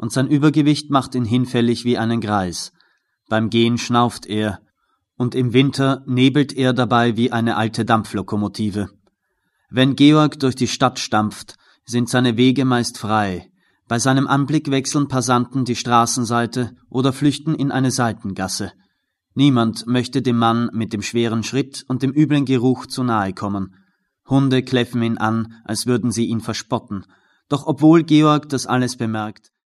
und sein Übergewicht macht ihn hinfällig wie einen Greis. Beim Gehen schnauft er, und im Winter nebelt er dabei wie eine alte Dampflokomotive. Wenn Georg durch die Stadt stampft, sind seine Wege meist frei. Bei seinem Anblick wechseln Passanten die Straßenseite oder flüchten in eine Seitengasse. Niemand möchte dem Mann mit dem schweren Schritt und dem üblen Geruch zu nahe kommen. Hunde kläffen ihn an, als würden sie ihn verspotten. Doch obwohl Georg das alles bemerkt,